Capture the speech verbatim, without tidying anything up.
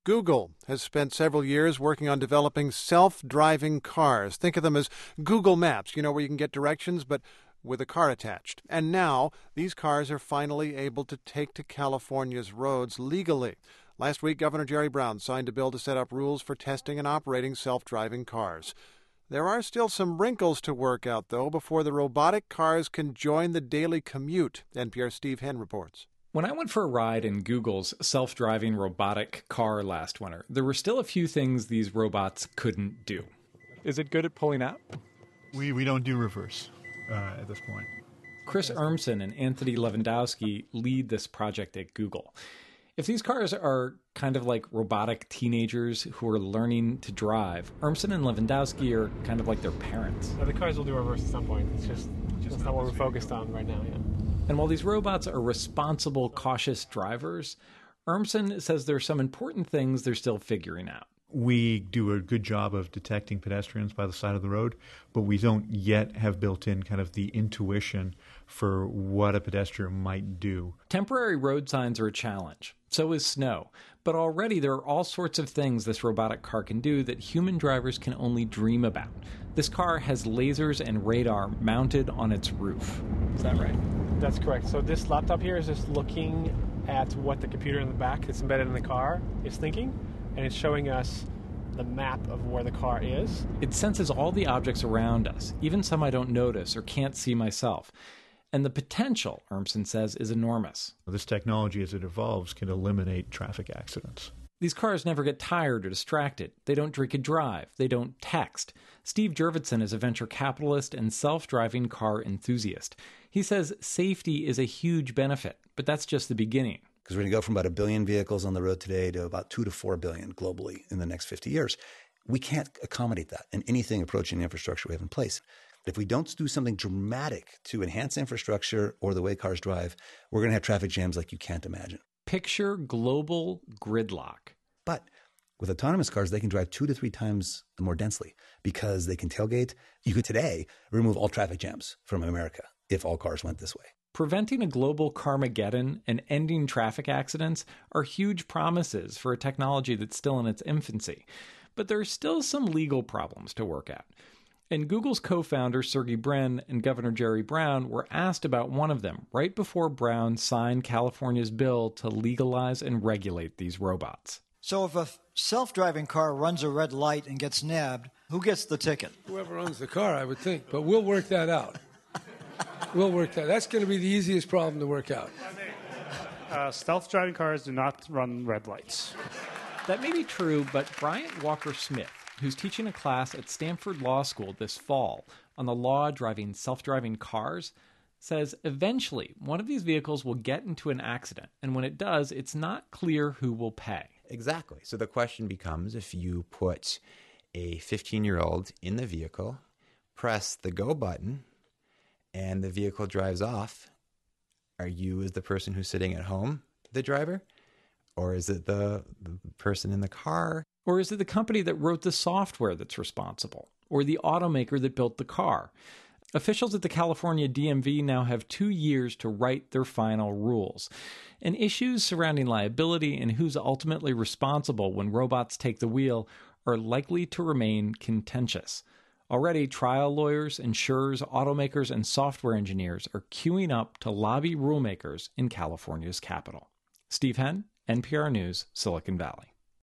Google has spent several years working on developing self-driving cars. Think of them as Google Maps, you know, where you can get directions, but with a car attached. And now these cars are finally able to take to California's roads legally. Last week, Governor Jerry Brown signed a bill to set up rules for testing and operating self-driving cars. There are still some wrinkles to work out, though, before the robotic cars can join the daily commute. N P R's Steve Henn reports. When I went for a ride in Google's self-driving robotic car last winter, there were still a few things these robots couldn't do. Is it good at pulling out? We we don't do reverse uh, at this point. Chris Urmson and Anthony Lewandowski lead this project at Google. If these cars are kind of like robotic teenagers who are learning to drive, Urmson and Lewandowski are kind of like their parents. No, the cars will do reverse at some point. It's just, just that's not what we're focused on right now, yeah. And while these robots are responsible, cautious drivers, Urmson says there are some important things they're still figuring out. We do a good job of detecting pedestrians by the side of the road, but we don't yet have built in kind of the intuition for what a pedestrian might do. Temporary road signs are a challenge. So is snow. But already there are all sorts of things this robotic car can do that human drivers can only dream about. This car has lasers and radar mounted on its roof. Is that right? That's correct. So this laptop here is just looking at what the computer in the back that's embedded in the car is thinking, and it's showing us the map of where the car is. It senses all the objects around us, even some I don't notice or can't see myself. And the potential, Urmson says, is enormous. This technology, as it evolves, can eliminate traffic accidents. These cars never get tired or distracted. They don't drink and drive. They don't text. Steve Jurvetson is a venture capitalist and self-driving car enthusiast. He says safety is a huge benefit, but that's just the beginning. Because we're going to go from about a billion vehicles on the road today to about two to four billion globally in the next fifty years. We can't accommodate that in anything approaching the infrastructure we have in place. If we don't do something dramatic to enhance infrastructure or the way cars drive, we're going to have traffic jams like you can't imagine. Picture global gridlock. But with autonomous cars, they can drive two to three times more densely because they can tailgate. You could today remove all traffic jams from America if all cars went this way. Preventing a global Carmageddon and ending traffic accidents are huge promises for a technology that's still in its infancy. But there are still some legal problems to work out. And Google's co-founder, Sergey Brin, and Governor Jerry Brown were asked about one of them right before Brown signed California's bill to legalize and regulate these robots. So if a self-driving car runs a red light and gets nabbed, who gets the ticket? Whoever owns the car, I would think. But we'll work that out. We'll work that. That's going to be the easiest problem to work out. Uh, self-driving cars do not run red lights. That may be true, but Bryant Walker-Smith, who's teaching a class at Stanford Law School this fall on the law driving self-driving cars, says eventually one of these vehicles will get into an accident, and when it does, it's not clear who will pay. Exactly. So the question becomes, if you put a fifteen-year-old in the vehicle, press the go button, and the vehicle drives off, are you, as the person who's sitting at home, the driver? Or is it the, the person in the car? Or is it the company that wrote the software that's responsible? Or the automaker that built the car? Officials at the California D M V now have two years to write their final rules. And issues surrounding liability and who's ultimately responsible when robots take the wheel are likely to remain contentious. Already, trial lawyers, insurers, automakers, and software engineers are queuing up to lobby rulemakers in California's capital. Steve Henn, N P R News, Silicon Valley.